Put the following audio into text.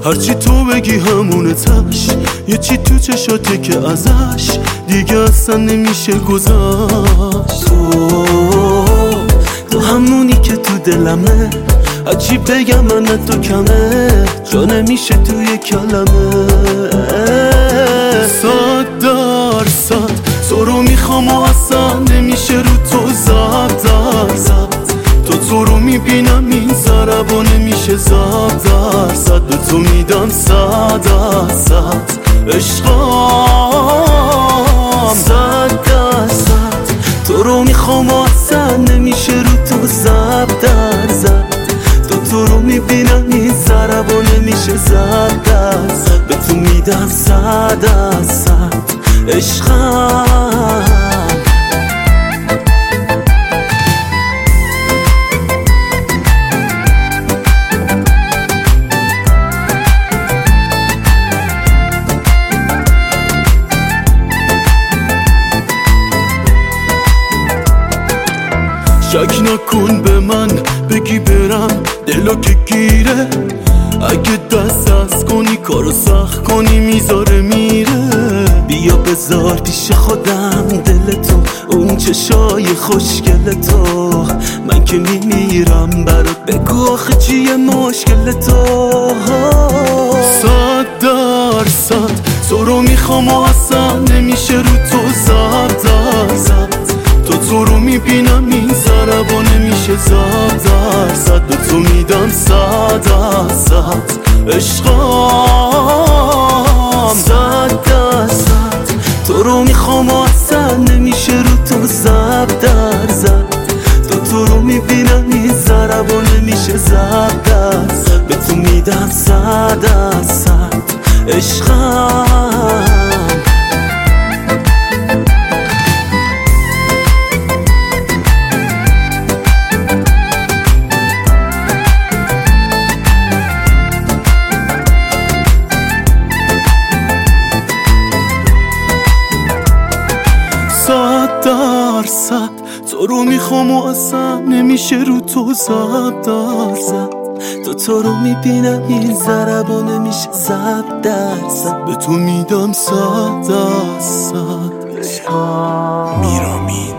هرچی تو بگی همونه تش، یه چی تو چشاته که ازش دیگه اصلا نمیشه گذشت. تو همونی که تو دلمه، هرچی بگم من تو کمه، جا نمیشه توی کلمه. 100% تو رو میخوام و اصلا نمیشه رو تو زد درصد. تو رو میبینم این ضربا نمیشه زد درصد. به تو میدم 100% عشقام 100%. تو رو میخوام و اصلا نمیشه رو تو زد درصد. تو رو میبینم این ضربا نمیشه زد درصد. به تو میدم 100% عشقم. شک نکن به من، بگی برم دلو که گیره. اگه دست کنی کارو سخت کنی میذاره میره. بیا بذار پیش خودم دل تو، اون چشای خوشگل تو. من که میمیرم برات، بگو آخه چیه مشکل تو. 100% تو رو میخوام و اصلا نمیشه رو تو زد درصد. تو رو میبینم این ضربا نمیشه زد درصد. به تو میدم 100% عشقام 100%. تو رو میخوام و اصلا نمیشه رو تو زد درصد. تو رو میبینم این ضربا نمیشه زد درصد. به تو میدم 100% عشقام. تو رو میخوام و اصلا نمیشه رو تو زد درصد. تو رو میبینم این ضربا نمیشه زد درصد. به تو میدم 100% میرامید.